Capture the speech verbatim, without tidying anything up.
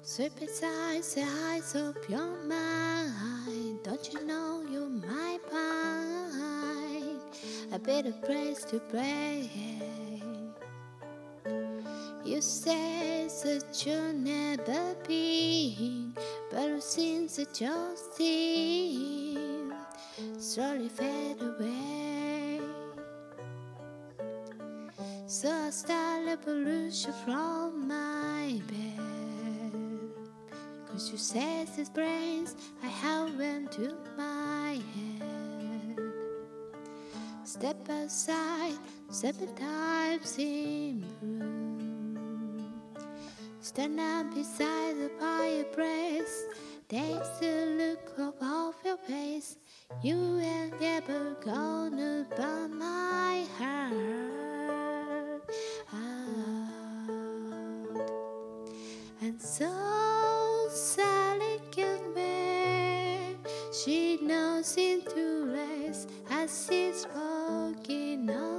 Sweep beside the eyes of your mind. Don't you know you're my mind? A better place to pray. You say that you'll never be, but it seems that your steam slowly fade away. So I start a pollution from my bed, 'cause you said these brains I have went to my head. Step aside seven times in room. Stand up beside the fireplace. Takes the look of off your face. You ain't ever gonna burn my heart out. And so Sally can bear. She knows in two legs as she's walking on.